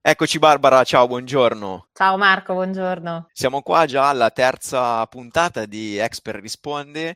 Eccoci Barbara, ciao, buongiorno. Ciao Marco, buongiorno. Siamo qua già alla terza puntata di Expert Risponde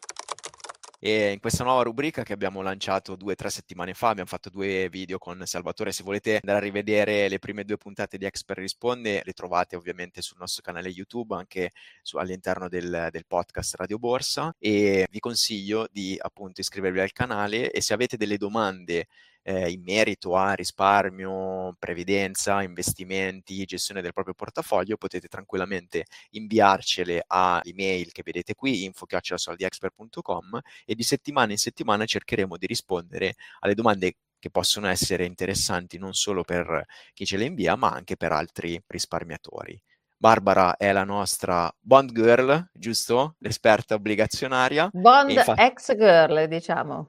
e in questa nuova rubrica che abbiamo lanciato 2 o 3 settimane fa abbiamo fatto 2 video con Salvatore. Se volete andare a rivedere le prime 2 puntate di Expert Risponde, le trovate ovviamente sul nostro canale YouTube, anche all'interno del podcast Radio Borsa, e vi consiglio di appunto iscrivervi al canale e se avete delle domande in merito a risparmio, previdenza, investimenti, gestione del proprio portafoglio, potete tranquillamente inviarcele all'email che vedete qui, info@soldiexpert.com, e di settimana in settimana cercheremo di rispondere alle domande che possono essere interessanti non solo per chi ce le invia, ma anche per altri risparmiatori. Barbara è la nostra Bond Girl, giusto? L'esperta obbligazionaria. E Bond infatti ex-girl, diciamo.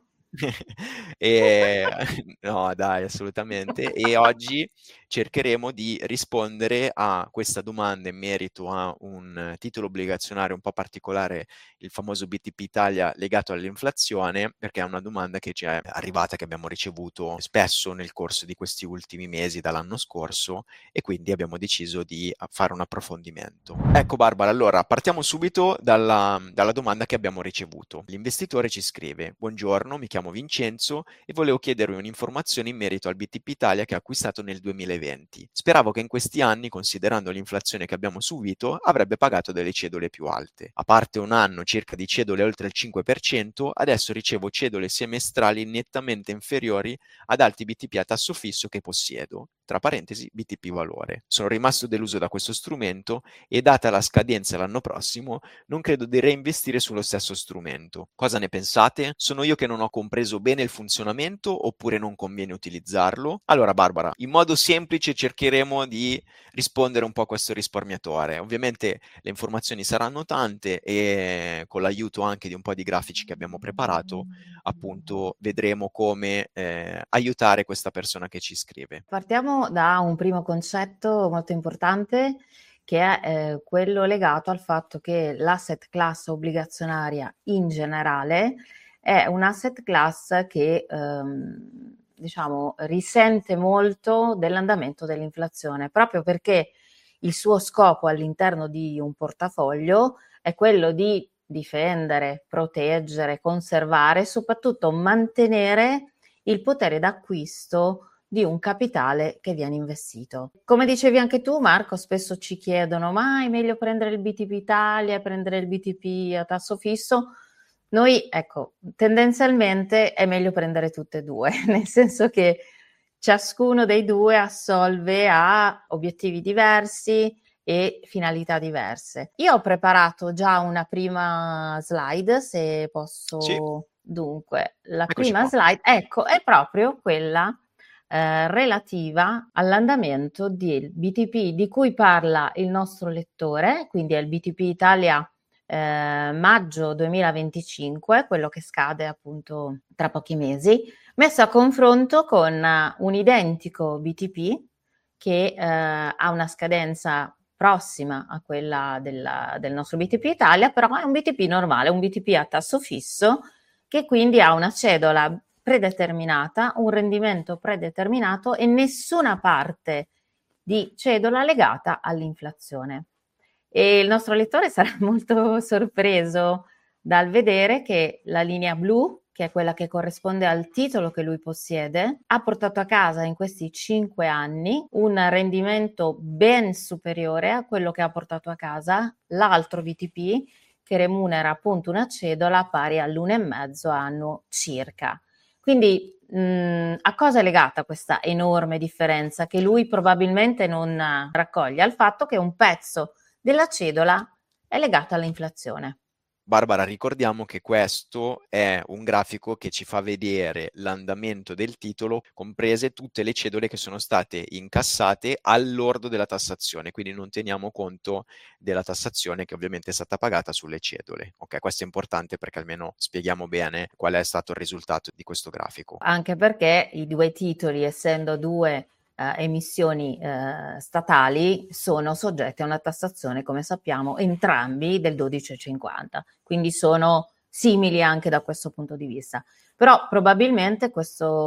e, no, dai, assolutamente. E oggi cercheremo di rispondere a questa domanda in merito a un titolo obbligazionario un po' particolare, il famoso BTP Italia legato all'inflazione, perché è una domanda che ci è arrivata, che abbiamo ricevuto spesso nel corso di questi ultimi mesi dall'anno scorso, e quindi abbiamo deciso di fare un approfondimento. Ecco Barbara, allora partiamo subito dalla domanda che abbiamo ricevuto. L'investitore ci scrive: Buongiorno, mi chiamo Vincenzo e volevo chiedervi un'informazione in merito al BTP Italia che ho acquistato nel 2020. Speravo che in questi anni, considerando l'inflazione che abbiamo subito, avrebbe pagato delle cedole più alte. A parte un anno circa di cedole oltre il 5%, adesso ricevo cedole semestrali nettamente inferiori ad altri BTP a tasso fisso che possiedo, tra parentesi BTP valore. Sono rimasto deluso da questo strumento e data la scadenza l'anno prossimo, non credo di reinvestire sullo stesso strumento. Cosa ne pensate? Sono io che non ho compreso bene il funzionamento oppure non conviene utilizzarlo? Allora Barbara, in modo semplice cercheremo di rispondere un po' a questo risparmiatore. Ovviamente le informazioni saranno tante e con l'aiuto anche di un po' di grafici che abbiamo preparato, appunto vedremo come aiutare questa persona che ci scrive. Partiamo da un primo concetto molto importante che è quello legato al fatto che l'asset class obbligazionaria in generale è un asset class che diciamo risente molto dell'andamento dell'inflazione, proprio perché il suo scopo all'interno di un portafoglio è quello di difendere, proteggere, conservare e soprattutto mantenere il potere d'acquisto di un capitale che viene investito. Come dicevi anche tu, Marco, spesso ci chiedono: ma è meglio prendere il BTP Italia, prendere il BTP a tasso fisso? Noi, ecco, tendenzialmente è meglio prendere tutte e due, nel senso che ciascuno dei due assolve a obiettivi diversi e finalità diverse. Io ho preparato già una prima slide, se Sì, posso. Dunque, la eccoci prima qua. slide, ecco, è proprio quella relativa all'andamento del BTP di cui parla il nostro lettore, quindi è il BTP Italia maggio 2025, quello che scade appunto tra pochi mesi, messo a confronto con un identico BTP che ha una scadenza prossima a quella del nostro BTP Italia, però è un BTP normale, un BTP a tasso fisso che quindi ha una cedola predeterminata, un rendimento predeterminato e nessuna parte di cedola legata all'inflazione. E il nostro lettore sarà molto sorpreso dal vedere che la linea blu, che è quella che corrisponde al titolo che lui possiede, ha portato a casa in questi 5 anni un rendimento ben superiore a quello che ha portato a casa l'altro BTP che remunera appunto una cedola pari all'1,5 annuo circa. Quindi a cosa è legata questa enorme differenza che lui probabilmente non raccoglie? Al fatto che un pezzo della cedola è legato all'inflazione. Barbara, ricordiamo che questo è un grafico che ci fa vedere l'andamento del titolo, comprese tutte le cedole che sono state incassate al lordo della tassazione, quindi non teniamo conto della tassazione che ovviamente è stata pagata sulle cedole. Ok, questo è importante perché almeno spieghiamo bene qual è stato il risultato di questo grafico. Anche perché i due titoli, essendo due emissioni statali, sono soggetti a una tassazione, come sappiamo, entrambi del 12,50, quindi sono simili anche da questo punto di vista. Però probabilmente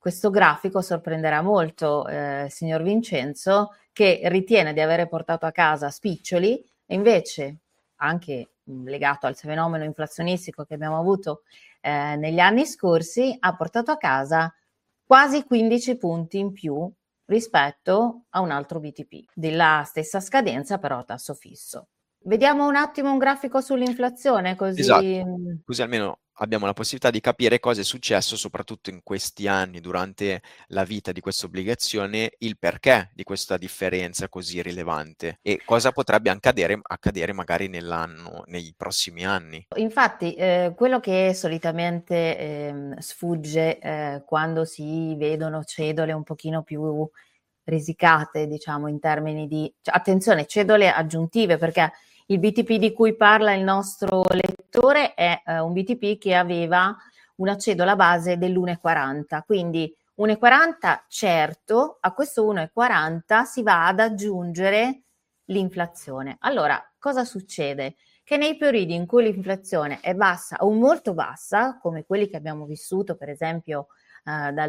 questo grafico sorprenderà molto signor Vincenzo, che ritiene di avere portato a casa spiccioli e invece, anche legato al fenomeno inflazionistico che abbiamo avuto negli anni scorsi, ha portato a casa quasi 15 punti in più rispetto a un altro BTP della stessa scadenza, però a tasso fisso. Vediamo un attimo un grafico sull'inflazione, così. Esatto, così almeno abbiamo la possibilità di capire cosa è successo soprattutto in questi anni, durante la vita di questa obbligazione, il perché di questa differenza così rilevante e cosa potrebbe accadere magari nei prossimi anni. Infatti, quello che solitamente sfugge quando si vedono cedole un pochino più risicate, diciamo, in termini di attenzione, cedole aggiuntive, perché il BTP di cui parla il nostro lettore è un BTP che aveva una cedola base dell'1,40, quindi 1,40 certo, a questo 1,40 si va ad aggiungere l'inflazione. Allora, cosa succede? Che nei periodi in cui l'inflazione è bassa o molto bassa, come quelli che abbiamo vissuto per esempio dal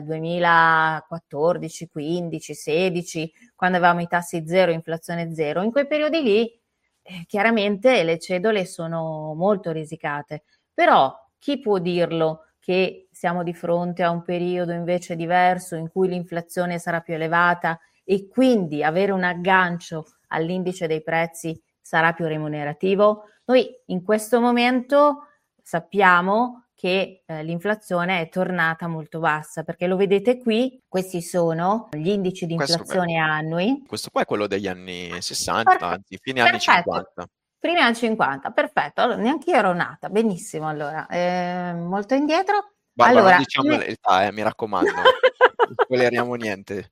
2014, 15, 16, quando avevamo i tassi zero, inflazione zero, in quei periodi lì chiaramente le cedole sono molto risicate, però chi può dirlo che siamo di fronte a un periodo invece diverso in cui l'inflazione sarà più elevata e quindi avere un aggancio all'indice dei prezzi sarà più remunerativo? Noi in questo momento sappiamo che l'inflazione è tornata molto bassa, perché lo vedete qui, questi sono gli indici di inflazione annui. Questo qua è quello degli anni 60, Perfe- anzi fine anni Perfetto, 50. primi anni 50, perfetto, allora, neanche io ero nata, benissimo allora, molto indietro. Barbara, non Allora, diciamo l'età, mi raccomando, non spoileriamo niente.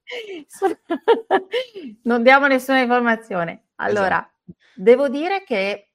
non diamo nessuna informazione. Esatto. Allora, devo dire che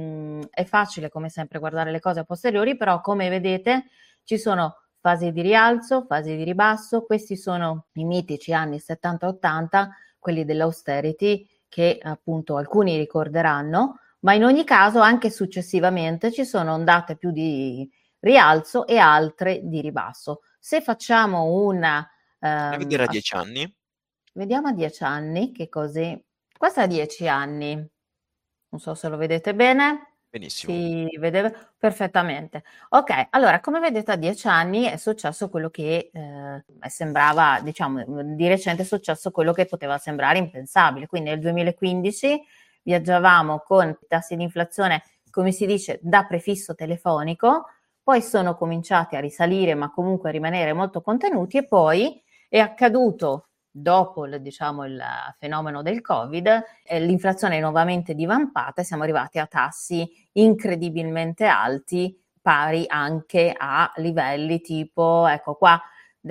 è facile come sempre guardare le cose a posteriori, però come vedete ci sono fasi di rialzo, fasi di ribasso, questi sono i mitici anni 70-80, quelli dell'austerity che appunto alcuni ricorderanno, ma in ogni caso anche successivamente ci sono ondate più di rialzo e altre di ribasso. Se facciamo una Andiamo a vedere a 10 anni. vediamo a 10 anni, che così. Questo è a 10 anni. Non so se lo vedete bene. Benissimo. Si vede perfettamente. Ok, allora, come vedete a 10 anni è successo quello che sembrava, diciamo, di recente è successo quello che poteva sembrare impensabile. Quindi nel 2015 viaggiavamo con tassi di inflazione, come si dice, da prefisso telefonico, poi sono cominciati a risalire, ma comunque a rimanere molto contenuti e poi è accaduto dopo diciamo, il fenomeno del Covid, l'inflazione è nuovamente divampata e siamo arrivati a tassi incredibilmente alti, pari anche a livelli tipo, ecco qua,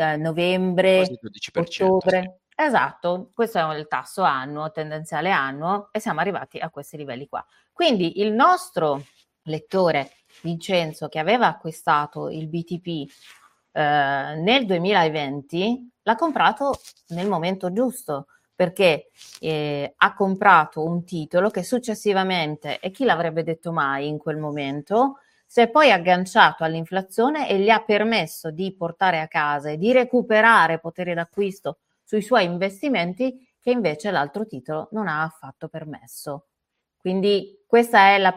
Quasi novembre, 12%, sì. ottobre. Esatto, questo è il tasso annuo, tendenziale annuo, e siamo arrivati a questi livelli qua. Quindi il nostro lettore Vincenzo, che aveva acquistato il BTP nel 2020, l'ha comprato nel momento giusto, perché ha comprato un titolo che successivamente, e chi l'avrebbe detto mai in quel momento, si è poi agganciato all'inflazione e gli ha permesso di portare a casa e di recuperare potere d'acquisto sui suoi investimenti che invece l'altro titolo non ha affatto permesso. Quindi questa è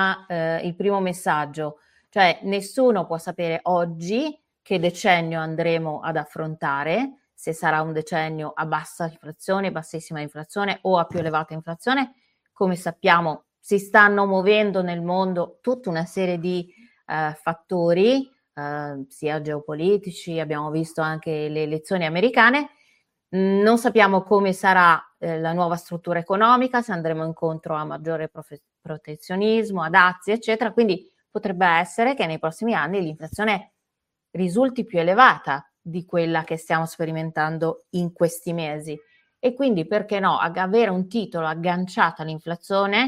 il primo messaggio, cioè nessuno può sapere oggi che decennio andremo ad affrontare, se sarà un decennio a bassa inflazione, bassissima inflazione o a più elevata inflazione. Come sappiamo si stanno muovendo nel mondo tutta una serie di fattori, sia geopolitici, abbiamo visto anche le elezioni americane. Non sappiamo come sarà la nuova struttura economica, se andremo incontro a maggiore protezionismo, a dazi, eccetera. Quindi potrebbe essere che nei prossimi anni l'inflazione risulti più elevata di quella che stiamo sperimentando in questi mesi. E quindi perché no, avere un titolo agganciato all'inflazione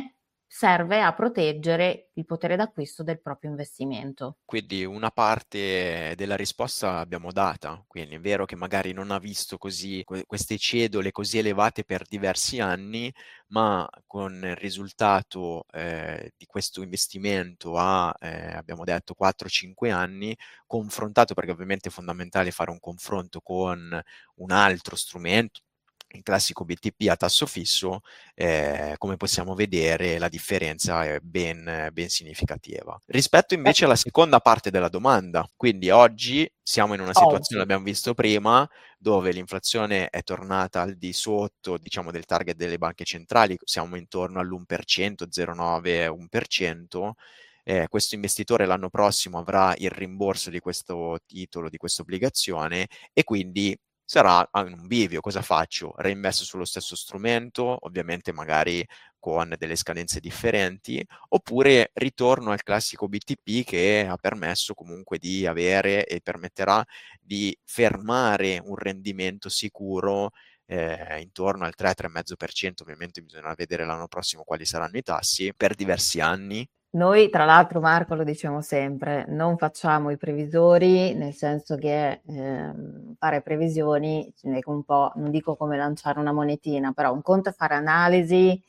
serve a proteggere il potere d'acquisto del proprio investimento. Quindi una parte della risposta l'abbiamo data, quindi è vero che magari non ha visto così queste cedole così elevate per diversi anni, ma con il risultato di questo investimento a, abbiamo detto, 4-5 anni, confrontato, perché ovviamente è fondamentale fare un confronto con un altro strumento, il classico BTP a tasso fisso, come possiamo vedere la differenza è ben significativa. Rispetto invece alla seconda parte della domanda, quindi oggi siamo in una situazione, l'abbiamo visto prima, dove l'inflazione è tornata al di sotto, diciamo, del target delle banche centrali, siamo intorno all'1%, 0,9, 1%. Questo investitore l'anno prossimo avrà il rimborso di questo titolo, di questa obbligazione, e quindi sarà in un bivio. Cosa faccio? Reinvesto sullo stesso strumento, ovviamente magari con delle scadenze differenti, oppure ritorno al classico BTP che ha permesso comunque di avere e permetterà di fermare un rendimento sicuro intorno al 3-3,5%, ovviamente bisognerà vedere l'anno prossimo quali saranno i tassi, per diversi anni. Noi, tra l'altro, Marco, lo diciamo sempre, non facciamo i previsori, nel senso che fare previsioni è un po', non dico come lanciare una monetina, però un conto è fare analisi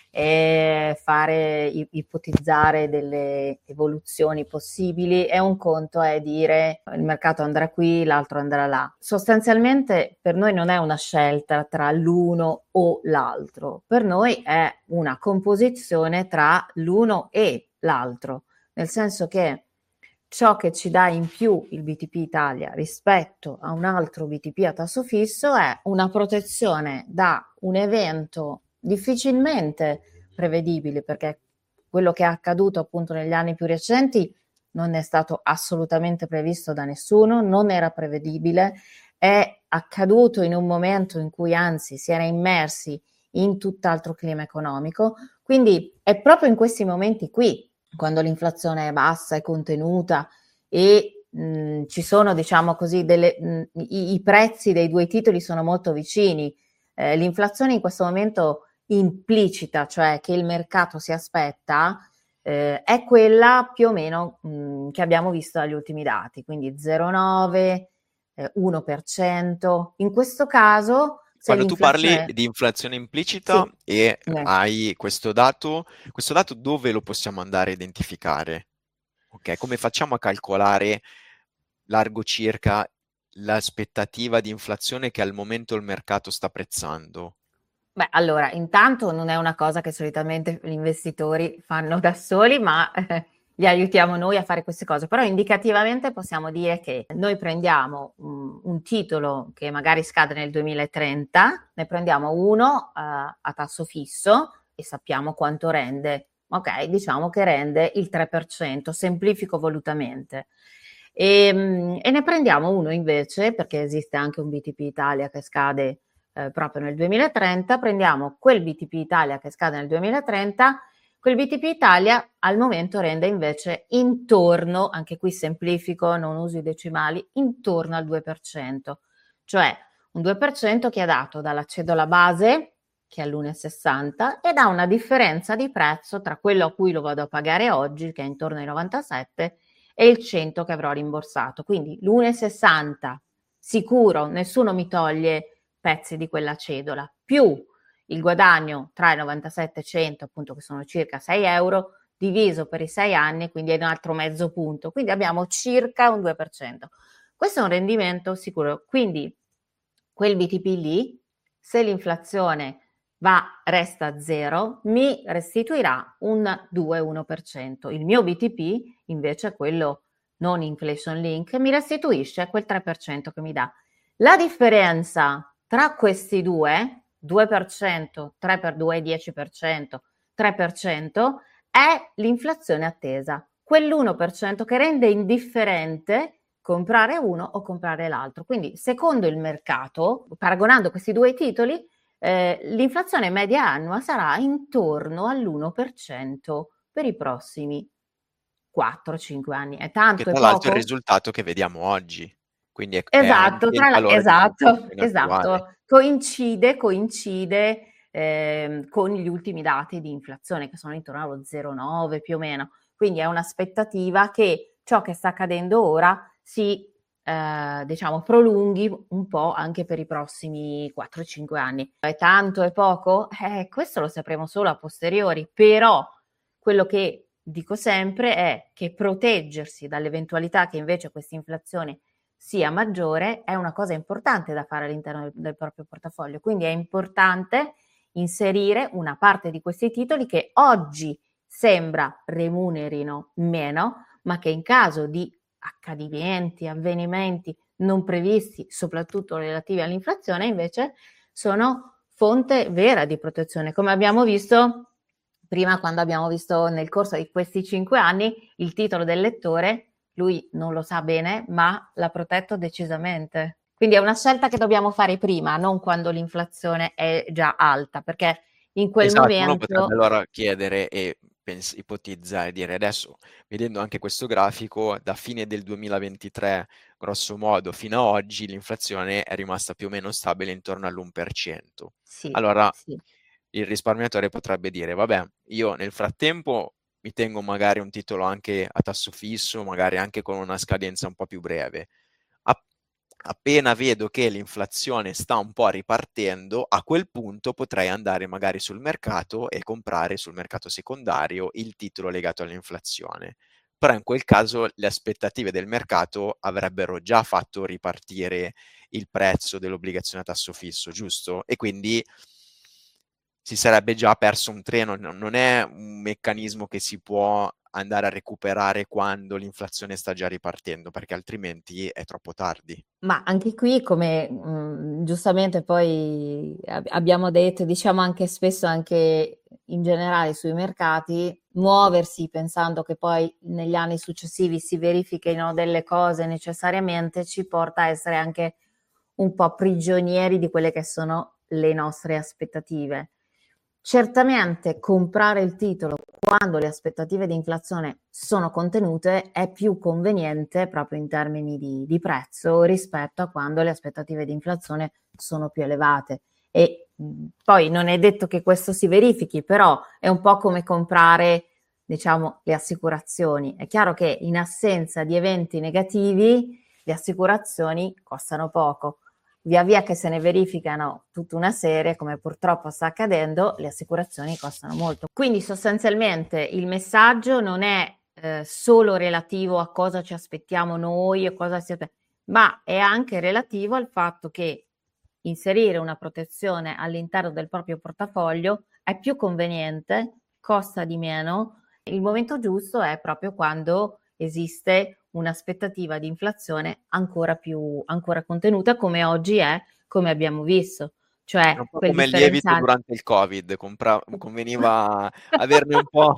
e ipotizzare delle evoluzioni possibili, e un conto è dire il mercato andrà qui, l'altro andrà là. Sostanzialmente per noi non è una scelta tra l'uno o l'altro, per noi è una composizione tra l'uno e l'altro, nel senso che ciò che ci dà in più il BTP Italia rispetto a un altro BTP a tasso fisso è una protezione da un evento difficilmente prevedibile, perché quello che è accaduto appunto negli anni più recenti non è stato assolutamente previsto da nessuno, non era prevedibile, è accaduto in un momento in cui anzi si era immersi in tutt'altro clima economico, quindi è proprio in questi momenti qui, quando l'inflazione è bassa, è contenuta e ci sono, diciamo così, i prezzi dei due titoli sono molto vicini. L'inflazione in questo momento implicita, cioè che il mercato si aspetta, è quella più o meno che abbiamo visto dagli ultimi dati, quindi 0,9, 1%. In questo caso, se Quando tu parli l'inflazione... di inflazione implicita Sì, e hai questo dato dove lo possiamo andare a identificare? Ok, come facciamo a calcolare largo circa l'aspettativa di inflazione che al momento il mercato sta prezzando? Beh, allora, intanto non è una cosa che solitamente gli investitori fanno da soli, ma li aiutiamo noi a fare queste cose. Però indicativamente possiamo dire che noi prendiamo un titolo che magari scade nel 2030, ne prendiamo uno a tasso fisso e sappiamo quanto rende. Ok, diciamo che rende il 3%, semplifico volutamente. E ne prendiamo uno invece, perché esiste anche un BTP Italia che scade proprio nel 2030, prendiamo quel BTP Italia che scade nel 2030, quel BTP Italia al momento rende invece intorno, anche qui semplifico, non uso i decimali, intorno al 2%, cioè un 2% che è dato dalla cedola base, che è all'1,60, e da una differenza di prezzo tra quello a cui lo vado a pagare oggi, che è intorno ai 97, e il 100 che avrò rimborsato. Quindi l'1,60 sicuro, nessuno mi toglie pezzi di quella cedola, più il guadagno tra i 97 e 100, appunto, che sono circa 6 euro, diviso per i 6 anni, quindi è un altro mezzo punto. Quindi abbiamo circa un 2%. Questo è un rendimento sicuro. Quindi quel BTP lì, se l'inflazione resta a zero, mi restituirà un 2-1%. Il mio BTP, invece, quello non inflation link, mi restituisce quel 3% che mi dà. La differenza tra questi due, 2%, 3 per 2 è 10%, 3%, è l'inflazione attesa, quell'1% che rende indifferente comprare uno o comprare l'altro. Quindi, secondo il mercato, paragonando questi due titoli, l'inflazione media annua sarà intorno all'1% per i prossimi 4-5 anni. È tanto, Che è tra l'altro è il poco? risultato che vediamo oggi, quindi è Esatto, anche il valore esatto, dell'inflazione attuale. esatto. Coincide con gli ultimi dati di inflazione che sono intorno allo 0,9 più o meno. Quindi è un'aspettativa che ciò che sta accadendo ora si diciamo prolunghi un po' anche per i prossimi 4-5 anni. È tanto, è poco? Questo lo sapremo solo a posteriori, però quello che dico sempre è che proteggersi dall'eventualità che invece questa inflazione sia maggiore è una cosa importante da fare all'interno del proprio portafoglio, quindi è importante inserire una parte di questi titoli che oggi sembra remunerino meno, ma che in caso di accadimenti, avvenimenti non previsti, soprattutto relativi all'inflazione, invece sono fonte vera di protezione. Come abbiamo visto prima, quando abbiamo visto nel corso di questi 5 anni il titolo del lettore, lui non lo sa bene, ma l'ha protetto decisamente. Quindi è una scelta che dobbiamo fare prima, non quando l'inflazione è già alta, perché in quel Esatto, uno potrebbe momento allora chiedere e ipotizzare, dire adesso, vedendo anche questo grafico, da fine del 2023, grosso modo, fino a oggi, l'inflazione è rimasta più o meno stabile intorno all'1%. sì, Allora, sì. il risparmiatore potrebbe dire, vabbè, io nel frattempo mi tengo magari un titolo anche a tasso fisso, magari anche con una scadenza un po' più breve. Appena vedo che l'inflazione sta un po' ripartendo, a quel punto potrei andare magari sul mercato e comprare sul mercato secondario il titolo legato all'inflazione. Però in quel caso le aspettative del mercato avrebbero già fatto ripartire il prezzo dell'obbligazione a tasso fisso, giusto? E quindi si sarebbe già perso un treno, non è un meccanismo che si può andare a recuperare quando l'inflazione sta già ripartendo, perché altrimenti è troppo tardi. Ma anche qui, come giustamente poi abbiamo detto, diciamo anche spesso, anche in generale sui mercati, muoversi pensando che poi negli anni successivi si verifichino delle cose necessariamente ci porta a essere anche un po' prigionieri di quelle che sono le nostre aspettative. Certamente comprare il titolo quando le aspettative di inflazione sono contenute è più conveniente proprio in termini di prezzo rispetto a quando le aspettative di inflazione sono più elevate. E poi non è detto che questo si verifichi, però è un po' come comprare, diciamo, le assicurazioni. È chiaro che in assenza di eventi negativi le assicurazioni costano poco. Via via che se ne verificano tutta una serie, come purtroppo sta accadendo, le assicurazioni costano molto. Quindi sostanzialmente il messaggio non è solo relativo a cosa ci aspettiamo noi e cosa si aspetta, ma è anche relativo al fatto che inserire una protezione all'interno del proprio portafoglio è più conveniente, costa di meno. Il momento giusto è proprio quando esiste un'aspettativa di inflazione ancora contenuta, come oggi è, come abbiamo visto, È cioè un po' quel come il lievito differenziale. durante il Covid, conveniva averne un po',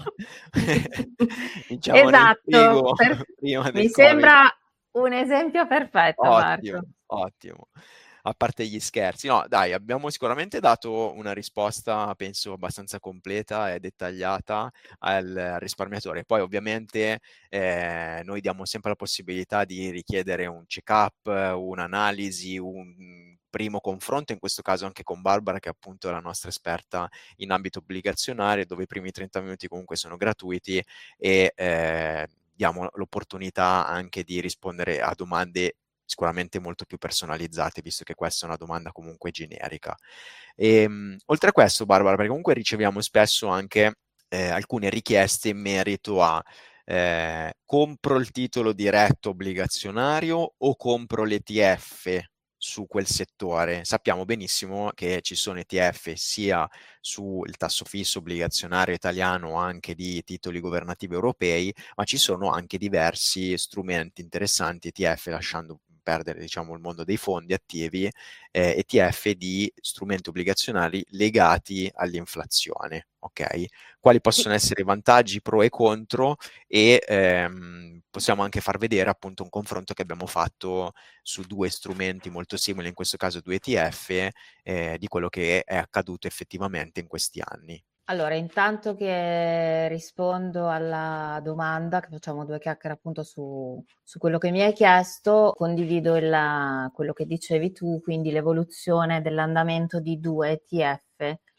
diciamo, nel Esatto, frigo prima mi del Covid. sembra un esempio perfetto, Ottimo, Marco. ottimo. A parte gli scherzi. No, dai, abbiamo sicuramente dato una risposta, penso, abbastanza completa e dettagliata al risparmiatore. Poi, ovviamente, noi diamo sempre la possibilità di richiedere un check-up, un'analisi, un primo confronto, in questo caso anche con Barbara, che appunto è la nostra esperta in ambito obbligazionario, dove i primi 30 minuti comunque sono gratuiti e diamo l'opportunità anche di rispondere a domande sicuramente molto più personalizzate, visto che questa è una domanda comunque generica. Oltre a questo, Barbara, perché comunque riceviamo spesso anche alcune richieste in merito a compro il titolo diretto obbligazionario o compro l'ETF su quel settore. Sappiamo benissimo che ci sono ETF sia sul tasso fisso obbligazionario italiano, anche di titoli governativi europei, ma ci sono anche diversi strumenti interessanti ETF, lasciando perdere diciamo il mondo dei fondi attivi, ETF di strumenti obbligazionari legati all'inflazione. Ok? Quali possono essere i vantaggi pro e contro e possiamo anche far vedere appunto un confronto che abbiamo fatto su due strumenti molto simili, in questo caso due ETF, di quello che è accaduto effettivamente in questi anni. Allora, intanto che rispondo alla domanda, che facciamo due chiacchiere appunto su quello che mi hai chiesto, condivido quello che dicevi tu, quindi l'evoluzione dell'andamento di due ETF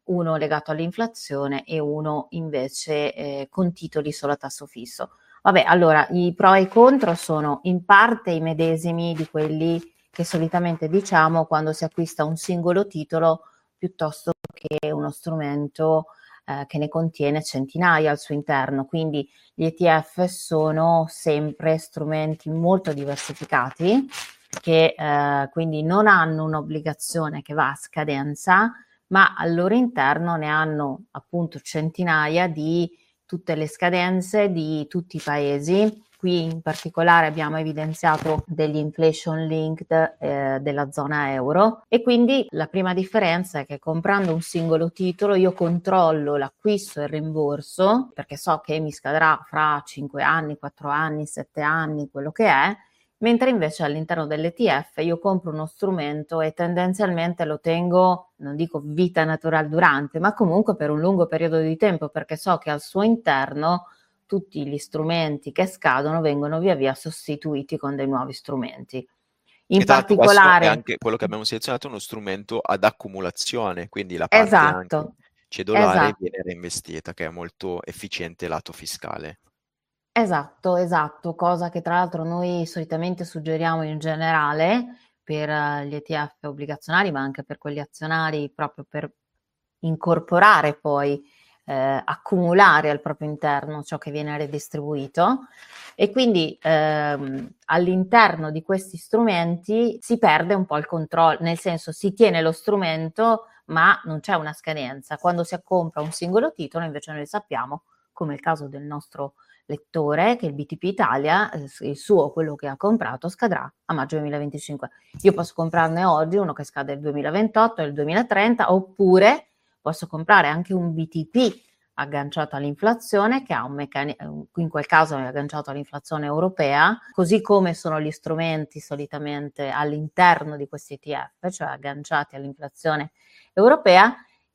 uno legato all'inflazione e uno invece con titoli solo a tasso fisso. Vabbè, allora i pro e i contro sono in parte i medesimi di quelli che solitamente diciamo quando si acquista un singolo titolo piuttosto che uno strumento che ne contiene centinaia al suo interno. Quindi gli ETF sono sempre strumenti molto diversificati che quindi non hanno un'obbligazione che va a scadenza, ma al loro interno ne hanno appunto centinaia di tutte le scadenze di tutti i paesi. Qui in particolare abbiamo evidenziato degli inflation linked della zona euro e quindi la prima differenza è che comprando un singolo titolo io controllo l'acquisto e il rimborso perché so che mi scadrà fra 5 anni, 4 anni, 7 anni, quello che è, mentre invece all'interno dell'ETF io compro uno strumento e tendenzialmente lo tengo, non dico vita natural durante, ma comunque per un lungo periodo di tempo perché so che al suo interno tutti gli strumenti che scadono vengono via via sostituiti con dei nuovi strumenti. In E tra l'altro questo è particolare, anche quello che abbiamo selezionato, uno strumento ad accumulazione, quindi la parte anche esatto, cedolare esatto. viene reinvestita, che è molto efficiente lato fiscale. Esatto, esatto, cosa che tra l'altro noi solitamente suggeriamo in generale per gli ETF obbligazionari, ma anche per quelli azionari, proprio per incorporare poi, accumulare al proprio interno ciò che viene redistribuito e quindi all'interno di questi strumenti si perde un po' il controllo, nel senso si tiene lo strumento ma non c'è una scadenza. Quando si compra un singolo titolo invece noi sappiamo, come il caso del nostro lettore, che il BTP Italia, il suo, quello che ha comprato, scadrà a maggio 2025. Io posso comprarne oggi uno che scade nel 2028, nel 2030, oppure posso comprare anche un BTP agganciato all'inflazione che ha un meccanismo, in quel caso è agganciato all'inflazione europea, così come sono gli strumenti solitamente all'interno di questi ETF, cioè agganciati all'inflazione europea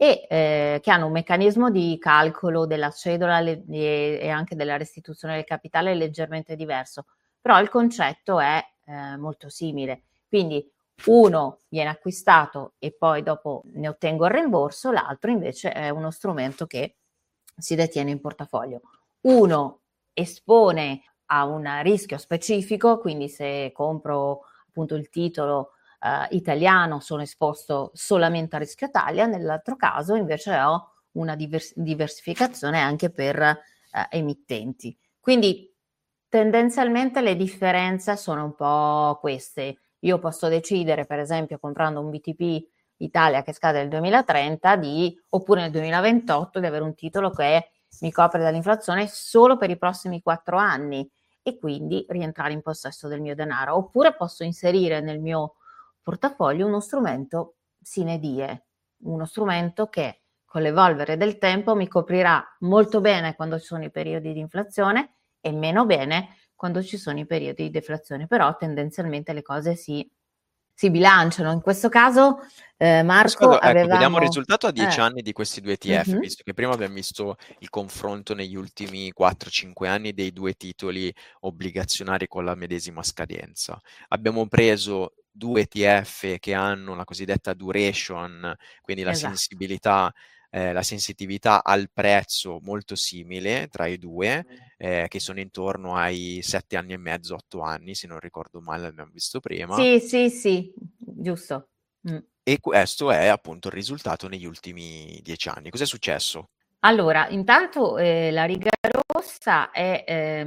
che hanno un meccanismo di calcolo della cedola e anche della restituzione del capitale leggermente diverso, però il concetto è molto simile. Quindi uno viene acquistato e poi dopo ne ottengo il rimborso, l'altro invece è uno strumento che si detiene in portafoglio. Uno espone a un rischio specifico, quindi se compro appunto il titolo italiano sono esposto solamente a rischio Italia, nell'altro caso invece ho una diversificazione anche per emittenti. Quindi tendenzialmente le differenze sono un po' queste. Io posso decidere, per esempio, comprando un BTP Italia che scade nel 2030, oppure nel 2028, di avere un titolo che mi copre dall'inflazione solo per i prossimi 4 anni e quindi rientrare in possesso del mio denaro. Oppure posso inserire nel mio portafoglio uno strumento sine die, uno strumento che con l'evolvere del tempo mi coprirà molto bene quando ci sono i periodi di inflazione e meno bene quando ci sono i periodi di deflazione, però tendenzialmente le cose si bilanciano. In questo caso, Marco, Ecco, vediamo il avevamo... risultato a 10 anni di questi due ETF, Mhm, visto che prima abbiamo visto il confronto negli ultimi 4-5 anni dei due titoli obbligazionari con la medesima scadenza. Abbiamo preso due ETF che hanno la cosiddetta duration, quindi esatto. la sensitività al prezzo molto simile tra i due, che sono intorno ai 7 anni e mezzo, 8 anni, se non ricordo male, l'abbiamo visto prima. Sì, sì, sì, giusto. Mm. E questo è appunto il risultato negli ultimi 10 anni. Cos'è successo? Allora, intanto la riga rossa è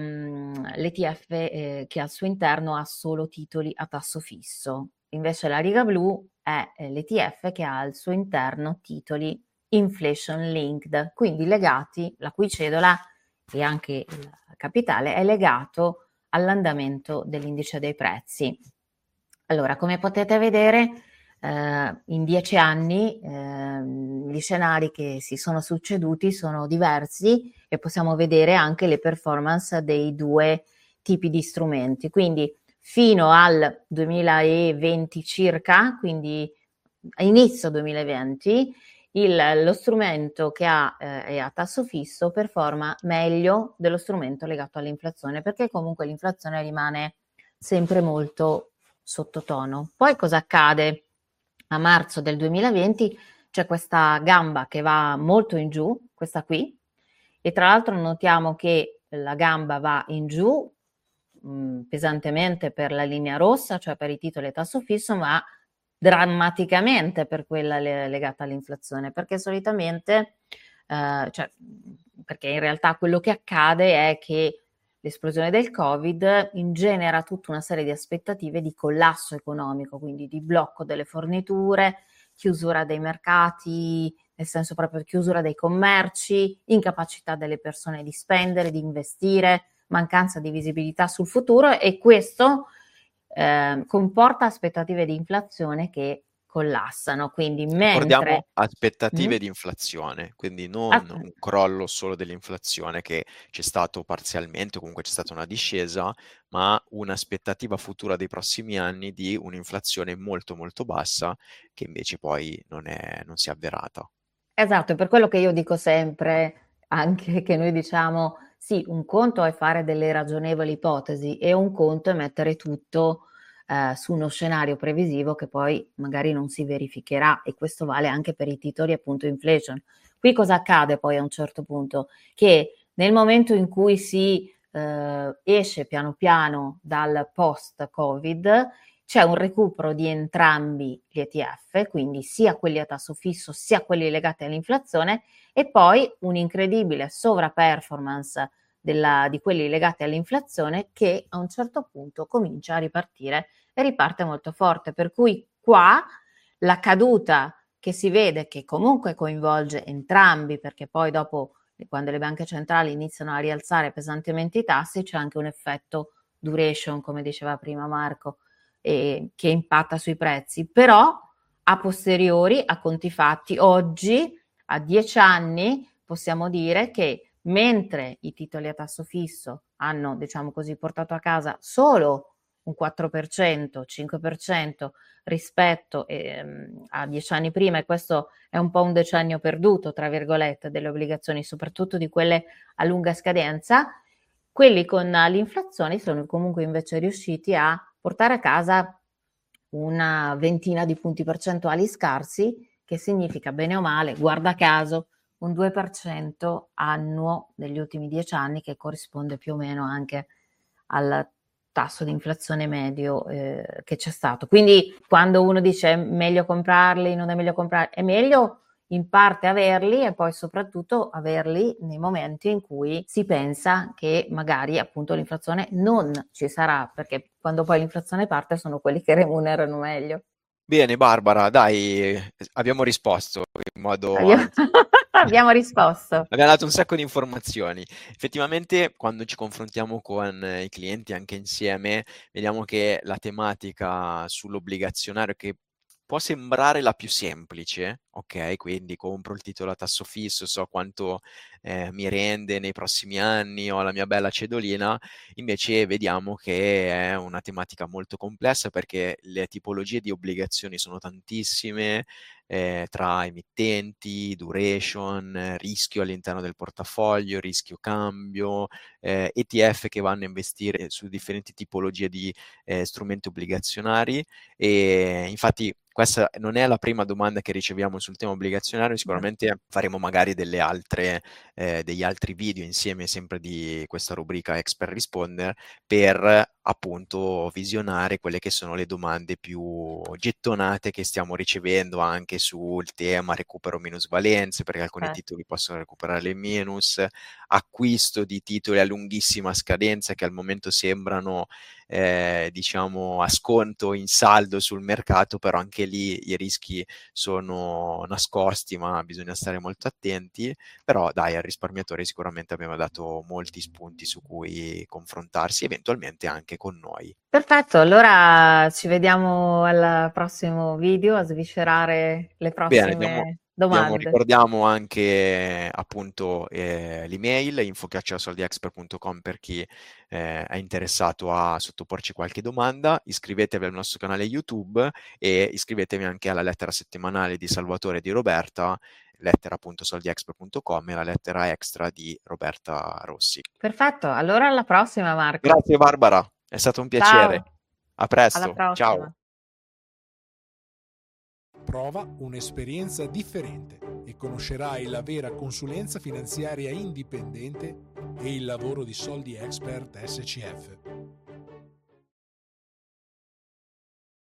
l'ETF che al suo interno ha solo titoli a tasso fisso, invece la riga blu è l'ETF che ha al suo interno titoli inflation linked, quindi legati, la cui cedola e anche il capitale è legato all'andamento dell'indice dei prezzi. Allora, come potete vedere, in 10 anni gli scenari che si sono succeduti sono diversi e possiamo vedere anche le performance dei due tipi di strumenti. Quindi fino al 2020 circa, quindi a inizio 2020, lo strumento che è a tasso fisso performa meglio dello strumento legato all'inflazione, perché comunque l'inflazione rimane sempre molto sottotono. Poi cosa accade? A marzo del 2020 c'è questa gamba che va molto in giù, questa qui, e tra l'altro notiamo che la gamba va in giù pesantemente per la linea rossa, cioè per i titoli a tasso fisso, ma drammaticamente per quella legata all'inflazione, perché solitamente, cioè, perché in realtà quello che accade è che l'esplosione del Covid ingenera tutta una serie di aspettative di collasso economico, quindi di blocco delle forniture, chiusura dei mercati, nel senso proprio chiusura dei commerci, incapacità delle persone di spendere, di investire, mancanza di visibilità sul futuro, e questo comporta aspettative di inflazione che collassano. Quindi Ricordiamo mentre aspettative mm, di inflazione, quindi non un crollo solo dell'inflazione che c'è stato parzialmente, o comunque c'è stata una discesa, ma un'aspettativa futura dei prossimi anni di un'inflazione molto molto bassa che invece poi non si è avverata. esatto, è per quello che io dico sempre, anche che noi diciamo, sì, un conto è fare delle ragionevoli ipotesi e un conto è mettere tutto su uno scenario previsivo che poi magari non si verificherà, e questo vale anche per i titoli appunto inflation. Qui cosa accade poi a un certo punto? Che nel momento in cui si esce piano piano dal post-Covid, c'è un recupero di entrambi gli ETF, quindi sia quelli a tasso fisso sia quelli legati all'inflazione, e poi un'incredibile sovraperformance di quelli legati all'inflazione che a un certo punto comincia a ripartire e riparte molto forte. Per cui qua la caduta che si vede, che comunque coinvolge entrambi, perché poi dopo, quando le banche centrali iniziano a rialzare pesantemente i tassi, c'è anche un effetto duration, come diceva prima Marco, che impatta sui prezzi, però a posteriori, a conti fatti, oggi, a 10 anni, possiamo dire che mentre i titoli a tasso fisso hanno, diciamo così, portato a casa solo un 4%, 5% rispetto a 10 anni prima, e questo è un po' un decennio perduto, tra virgolette, delle obbligazioni, soprattutto di quelle a lunga scadenza, quelli con l'inflazione sono comunque invece riusciti a portare a casa una ventina di punti percentuali scarsi, che significa bene o male, guarda caso, un 2% annuo negli ultimi 10 anni, che corrisponde più o meno anche al tasso di inflazione medio che c'è stato. Quindi quando uno dice è meglio comprarli, non è meglio comprarli, è meglio in parte averli, e poi soprattutto averli nei momenti in cui si pensa che magari appunto l'inflazione non ci sarà, perché quando poi l'inflazione parte sono quelli che remunerano meglio. Bene, Barbara, dai, abbiamo risposto in modo Abbiamo, anche... abbiamo risposto. Abbiamo dato un sacco di informazioni. Effettivamente, quando ci confrontiamo con i clienti anche insieme, vediamo che la tematica sull'obbligazionario, che può sembrare la più semplice, ok? Quindi compro il titolo a tasso fisso, so quanto mi rende nei prossimi anni, ho la mia bella cedolina, invece vediamo che è una tematica molto complessa perché le tipologie di obbligazioni sono tantissime, tra emittenti, duration, rischio all'interno del portafoglio, rischio cambio, ETF che vanno a investire su differenti tipologie di strumenti obbligazionari, e infatti questa non è la prima domanda che riceviamo sul tema obbligazionario, sicuramente faremo magari degli altri video insieme sempre di questa rubrica Expert Responder per appunto visionare quelle che sono le domande più gettonate che stiamo ricevendo anche sul tema recupero minusvalenze, perché alcuni titoli possono recuperare il minus, acquisto di titoli a lunghissima scadenza che al momento sembrano diciamo a sconto in saldo sul mercato, però anche lì i rischi sono nascosti, ma bisogna stare molto attenti. Però dai, al risparmiatore sicuramente abbiamo dato molti spunti su cui confrontarsi, eventualmente anche con noi. Perfetto, allora ci vediamo al prossimo video a sviscerare le Bene, prossime domande. ricordiamo anche appunto l'email info@soldiexpert.com per chi è interessato a sottoporci qualche domanda. Iscrivetevi al nostro canale YouTube e iscrivetevi anche alla lettera settimanale di Salvatore e di Roberta, lettera appunto soldiexpert.com, e la lettera extra di Roberta Rossi. Perfetto, allora alla prossima Marco. Grazie Barbara, è stato un piacere. Ciao, A alla presto, ciao. prossima. Prova un'esperienza differente e conoscerai la vera consulenza finanziaria indipendente e il lavoro di Soldi Expert SCF.